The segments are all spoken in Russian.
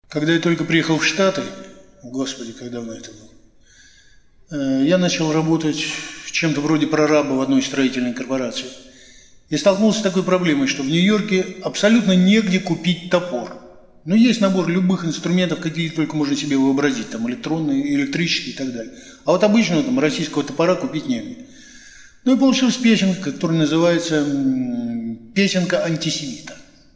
Когда я только приехал в Штаты, господи, как давно это было, я начал работать чем-то вроде прораба в одной строительной корпорации. И столкнулся с такой проблемой, что в Нью-Йорке абсолютно негде купить топор. Но есть набор любых инструментов, какие только можно себе вообразить, там электронные, электрические и так далее. А вот обычного там российского топора купить негде. Ну и получилась песенка, которая называется «Песенка антисемита».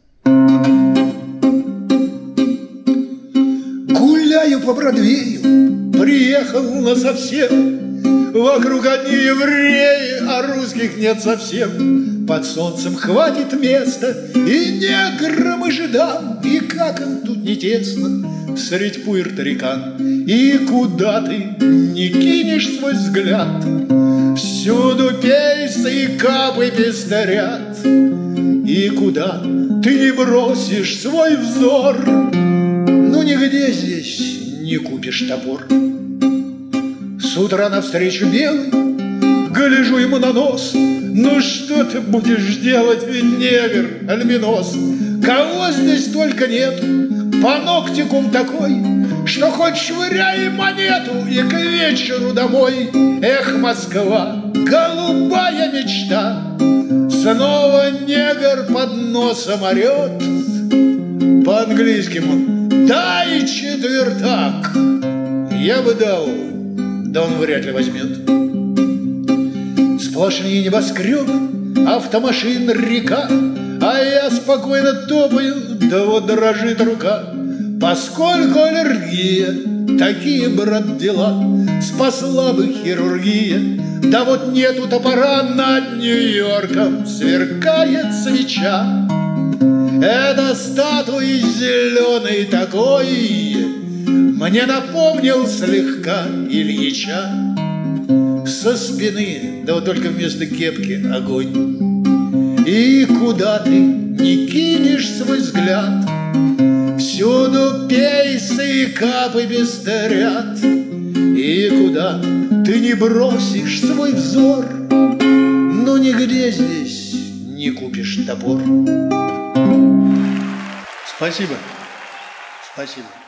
Гуляю по Бродвею, приехал насовсем. Вокруг одни евреи, а русских нет совсем. Под солнцем хватит места и неграм, и жидам. И как им тут не тесно средь пуэрторикан. И куда ты не кинешь свой взгляд, всюду пейсы и капы пестрят. И куда ты не бросишь свой взор, ну нигде здесь не купишь топор. С утра навстречу белый, гляжу ему на нос. Ну что ты будешь делать, ведь негр, альбинос? Кого здесь только нету, паноктикум такой, что хоть швыряй монету и к вечеру домой. Эх, Москва, голубая мечта, снова негр под носом орет. По-английски он: дай четвертак. Я бы дал, да он вряд ли возьмет. Сплошные небоскребы, автомашин река, а я спокойно топаю, да вот дрожит рука. Поскольку аллергия, такие, брат, дела, спасла бы хирургия. Да вот нету топора, над Нью-Йорком сверкает свеча. Это статуи зеленый такой мне напомнил слегка Ильича. Со спины, да вот только вместо кепки огонь. И куда ты не кинешь свой взгляд, всюду пейсы и капы пестрят. И куда ты не бросишь свой взор, но нигде здесь не купишь топор. Спасибо. Спасибо.